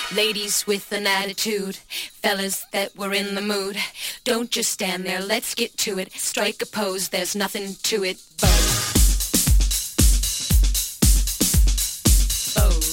Ladies with an attitude, fellas that were in the mood. Don't just stand there, let's get to it. Strike a pose, there's nothing to it. Vogue. Vogue.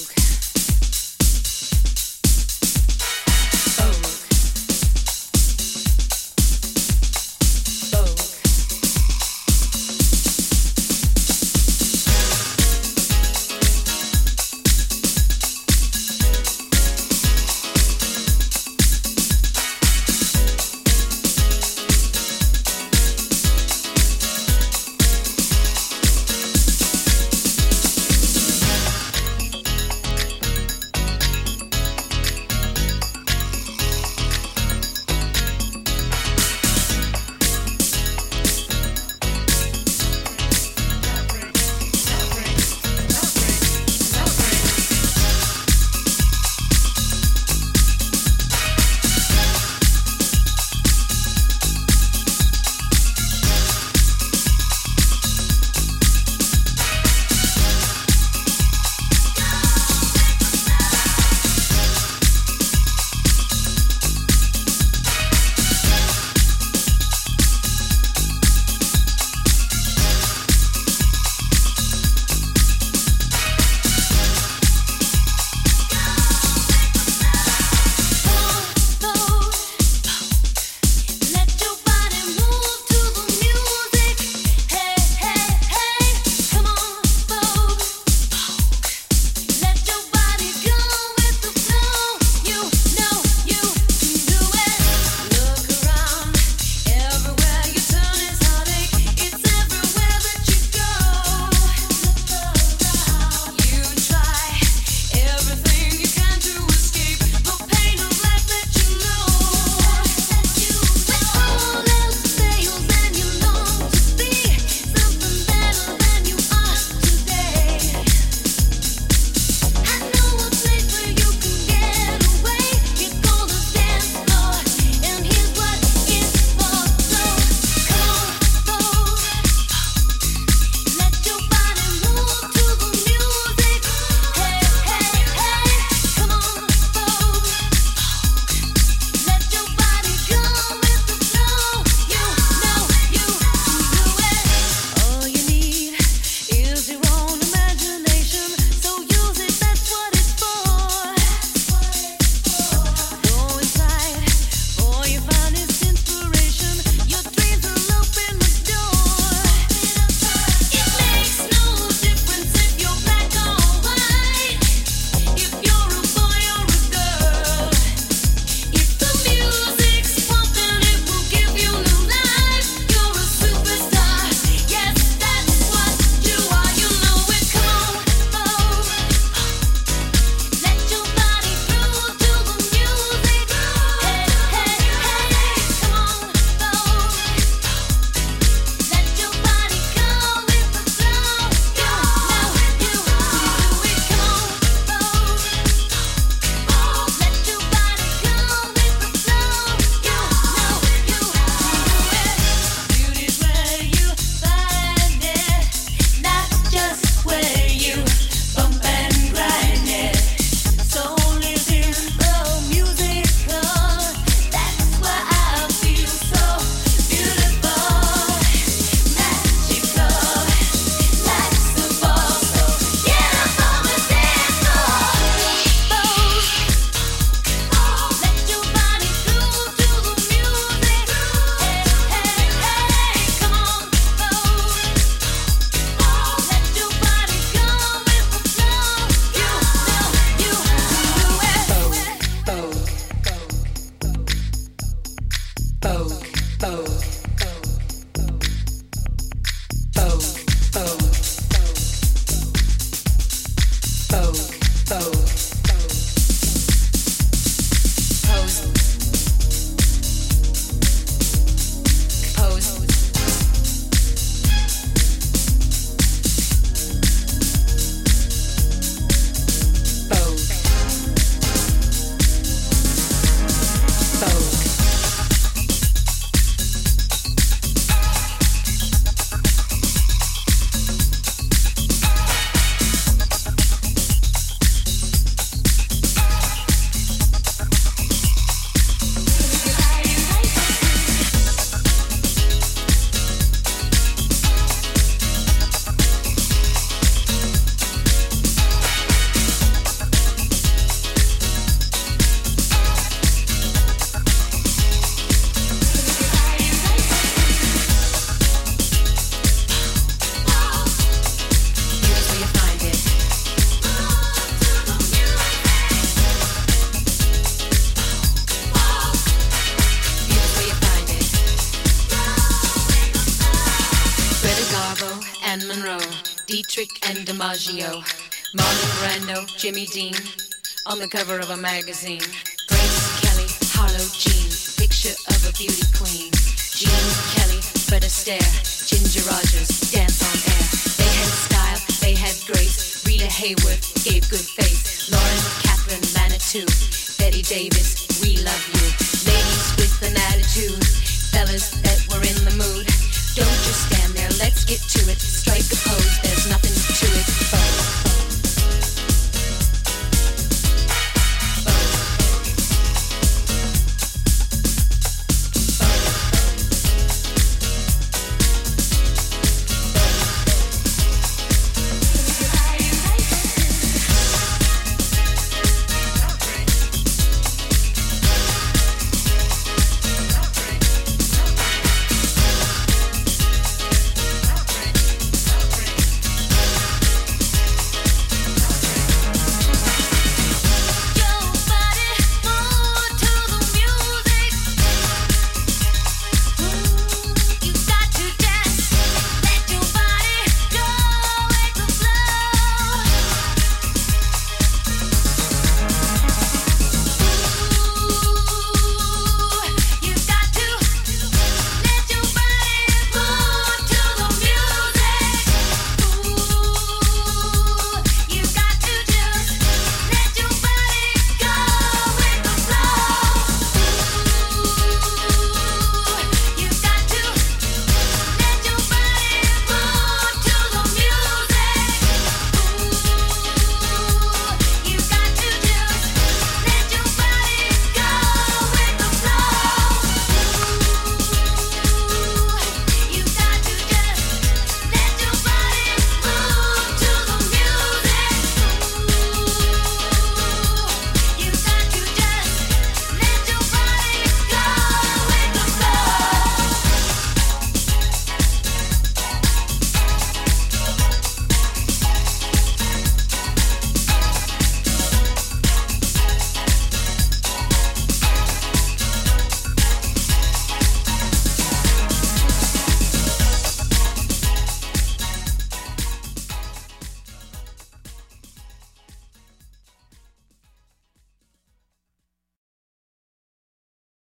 Dietrich and DiMaggio, Marlon Brando, Jimmy Dean, on the cover of a magazine. Grace Kelly, Harlow Jean, picture of a beauty queen. Jean Kelly, Fred Astaire, Ginger Rogers, dance on air. They had style, they had grace. Rita Hayworth gave good face. Lauren Catherine Manitou, Betty Davis, we love you. Ladies with an attitude, fellas that were in the mood. Don't just stand there, let's get to it. Strike a pose, there's nothing